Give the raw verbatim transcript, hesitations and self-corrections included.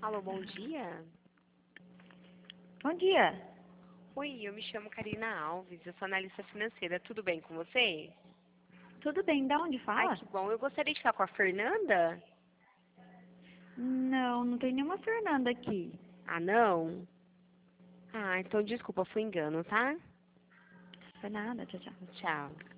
Alô, bom dia. Bom dia. Oi, eu me chamo Karina Alves, eu sou analista financeira. Tudo bem com você? Tudo bem? Da onde Ai, fala? que bom. Eu gostaria de falar com a Fernanda. Não, não tem nenhuma Fernanda aqui. Ah, não? Ah, então desculpa, foi engano, tá? Foi nada, tchau, tchau. Tchau.